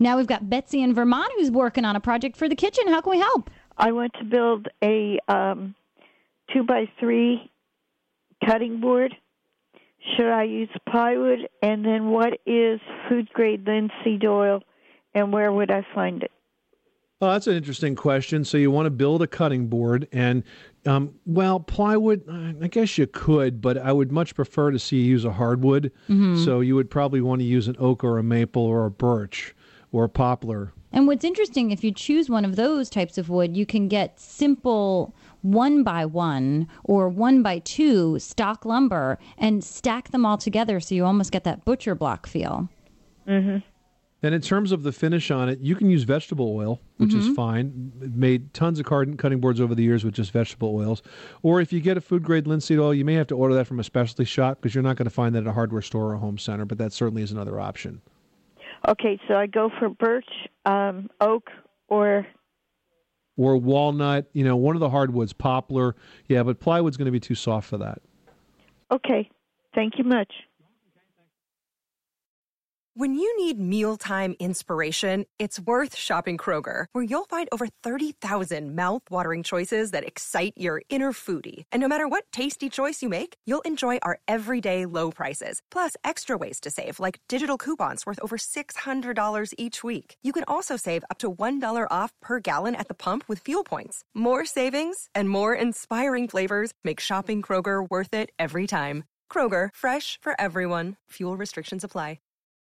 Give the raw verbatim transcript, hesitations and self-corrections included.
Now we've got Betsy in Vermont who's working on a project for the kitchen. How can we help? I want to build a um, two by three cutting board. Should I use plywood? And then what is food-grade linseed oil, and where would I find it? Oh, that's an interesting question. So you want to build a cutting board, and, um, well, plywood, I guess you could, but I would much prefer to see you use a hardwood. Mm-hmm. So you would probably want to use an oak or a maple or a birch or a poplar. And what's interesting, if you choose one of those types of wood, you can get simple one by one or one by two stock lumber and stack them all together so you almost get that butcher block feel. Mm-hmm. And in terms of the finish on it, you can use vegetable oil, which mm-hmm. is fine. Made tons of cutting boards over the years with just vegetable oils. Or if you get a food-grade linseed oil, you may have to order that from a specialty shop because you're not going to find that at a hardware store or a home center, but that certainly is another option. Okay, so I go for birch, um, oak, or... Or walnut, you know, one of the hardwoods, poplar. Yeah, but plywood's going to be too soft for that. Okay, thank you much. When you need mealtime inspiration, it's worth shopping Kroger, where you'll find over thirty thousand mouth-watering choices that excite your inner foodie. And no matter what tasty choice you make, you'll enjoy our everyday low prices, plus extra ways to save, like digital coupons worth over six hundred dollars each week. You can also save up to one dollar off per gallon at the pump with fuel points. More savings and more inspiring flavors make shopping Kroger worth it every time. Kroger, fresh for everyone. Fuel restrictions apply.